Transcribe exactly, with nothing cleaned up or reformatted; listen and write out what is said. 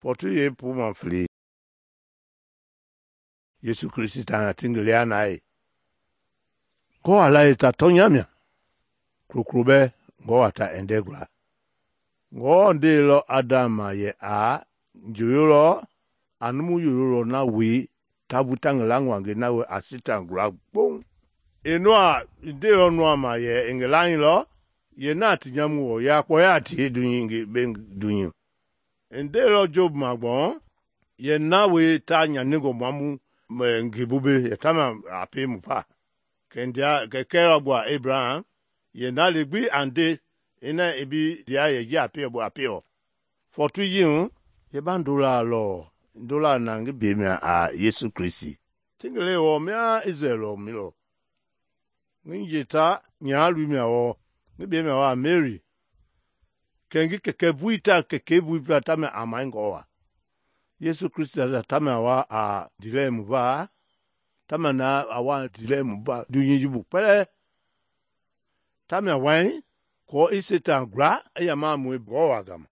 Potu ye puma fli. Yesu Kristi tana tingilia nae. Ko ala ita tonyamya. Krukrube ngo ata endegla. Ngo ndelo adama ye a njuyolo anumu yuyolo na wi tabutang langwange na we asitang gra bong. Enwa ndelo nwama ye engelanyi lo ye nati nyamu ya kwa ya ti dunyingi beng dunyu. Ndelo Job magbon ye nawe ta nyanego mamu ngibube ye tama ape mupa. Kendia kekera bwa Abraham ye na legbi ande ina ebi dia ye ya ape bwa ape. For two years ye bandola lo dola nangi bimya a Yesu Kristi. Tingele o mea Israel o milo. Ninjeta nyalu mea o bimya wa Mary. Kengi keke vuita keke vuita tame amaingo wa. Yesu Kristi ata tame wa a dilemu ba. Tame na awa dilemu ba. Dunyijibu pele. Tame wai ko iseta gra aya mamu ebo wagama.